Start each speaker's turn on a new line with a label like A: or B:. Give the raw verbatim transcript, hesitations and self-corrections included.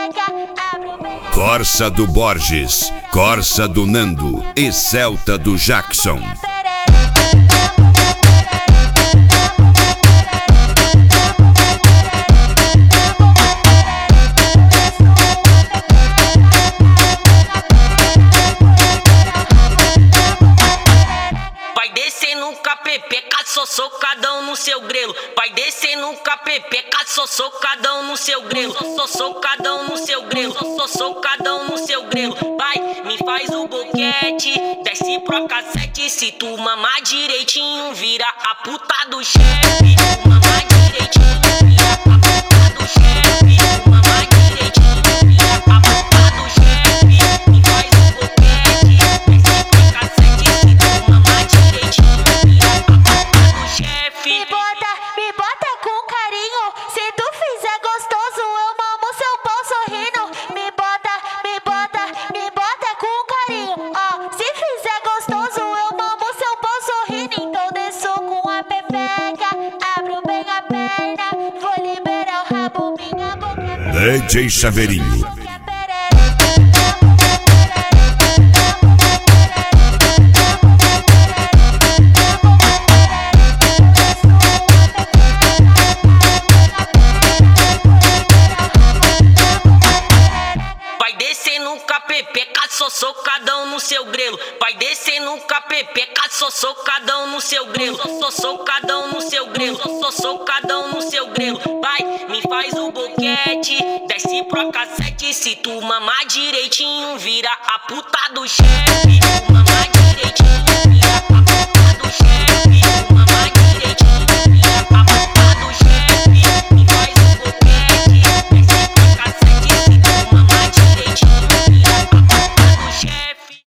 A: Corsa do Borges, Corsa do Nando e Celta do Jackson.
B: Vai descer no K P P, caçou socadão no seu grelo. Vai descer no K P P, caçou socadão no seu grelo. Sou socadão no seu grelo, sou socadão no seu grelo. Vai, me faz o boquete, desce pro cassete. Se tu mamar direitinho, vira a puta do chefe. Tu mamar direitinho, vira a puta do chefe. Tu mamar direitinho, vira a puta do chefe. Me faz o boquete, desce pro cassete. Se tu mamar direitinho, vira a puta do chefe.
C: Me bota, me bota com carinho. Se tu fizer gostoso, eu mamo seu pau sorrindo. Me bota, me bota, me bota com carinho. Ó, se fizer gostoso, eu mamo seu pau sorrindo. Então desço com a pepeca, abro bem a perna. Vou liberar o rabo, minha boca.
A: D J Chaveirinho.
B: Vai descer no K P P, caçou socadão no seu grelo. Vai descer no K P P, caçou socadão no seu grelo. Sou socadão no seu grelo, sou socadão no seu grelo. Vai, me faz o boquete, desce pro cassete. Se tu mamar direitinho, vira a puta do chefe.